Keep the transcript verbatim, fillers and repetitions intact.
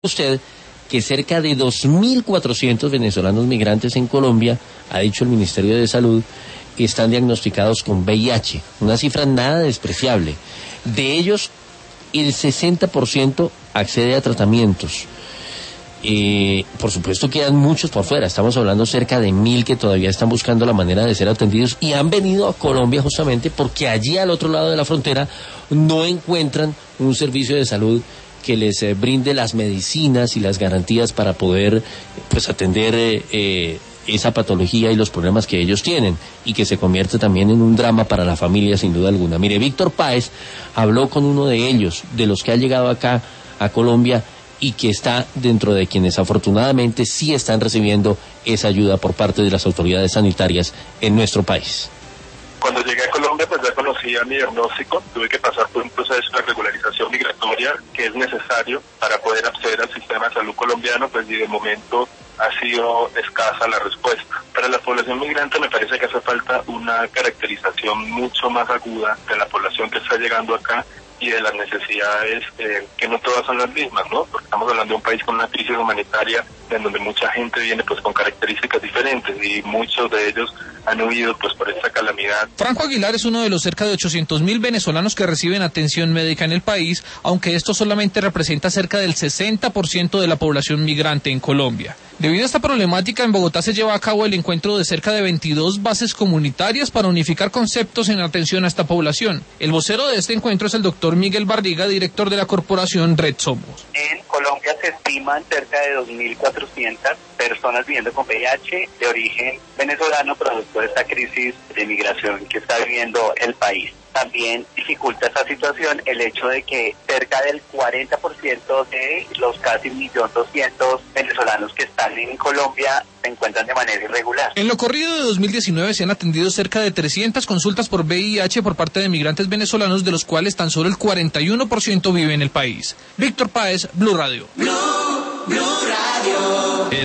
usted que cerca de dos mil cuatrocientos venezolanos migrantes en Colombia, ha dicho el Ministerio de Salud, están diagnosticados con V I H, una cifra nada despreciable. De ellos, el sesenta por ciento accede a tratamientos. Eh, por supuesto quedan muchos por fuera, estamos hablando cerca de mil que todavía están buscando la manera de ser atendidos y han venido a Colombia justamente porque allí al otro lado de la frontera no encuentran un servicio de salud que les eh, brinde las medicinas y las garantías para poder pues atender eh, eh, esa patología y los problemas que ellos tienen, y que se convierte también en un drama para la familia sin duda alguna. Mire, Víctor Páez habló con uno de ellos, de los que ha llegado acá a Colombia y que está dentro de quienes afortunadamente sí están recibiendo esa ayuda por parte de las autoridades sanitarias en nuestro país. Cuando llegué a Colombia, pues ya conocía mi diagnóstico, tuve que pasar por un proceso de regularización migratoria que es necesario para poder acceder al sistema de salud colombiano, pues y de momento ha sido escasa la respuesta. Para la población migrante me parece que hace falta una caracterización mucho más aguda de la población que está llegando acá y de las necesidades eh, que no todas son las mismas, ¿no? Porque estamos hablando de un país con una crisis humanitaria en donde mucha gente viene pues con características diferentes y muchos de ellos han huido pues por esta calamidad. Franco Aguilar es uno de los cerca de ochocientos mil venezolanos que reciben atención médica en el país, aunque esto solamente representa cerca del sesenta por ciento de la población migrante en Colombia. Debido a esta problemática, en Bogotá se lleva a cabo el encuentro de cerca de veintidós bases comunitarias para unificar conceptos en atención a esta población. El vocero de este encuentro es el doctor Miguel Barriga, director de la corporación Red Somos. En Colombia se estiman cerca de dos mil cuatrocientas personas viviendo con V I H de origen venezolano producto de esta crisis de migración que está viviendo el país. También dificulta esta situación el hecho de que cerca del cuarenta por ciento de los casi un millón doscientos venezolanos que están en Colombia se encuentran de manera irregular. En lo corrido de dos mil diecinueve se han atendido cerca de trescientas consultas por V I H por parte de migrantes venezolanos, de los cuales tan solo el cuarenta y uno por ciento vive en el país. Víctor Páez, Blue Radio. Blue, Blue Radio.